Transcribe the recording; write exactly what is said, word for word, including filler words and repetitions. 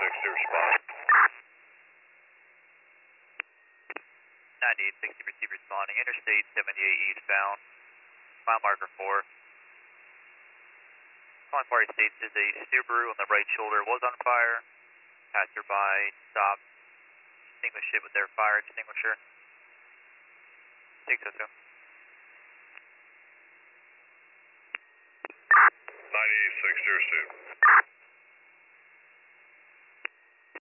sixty, respond. ninety-eight sixty, receive responding. Interstate seventy-eight eastbound, mile marker four. Calling party states is a Subaru on the right shoulder was on fire. Passerby stopped, extinguished it with their fire extinguisher. six oh two. ninety-eight sixty, receive.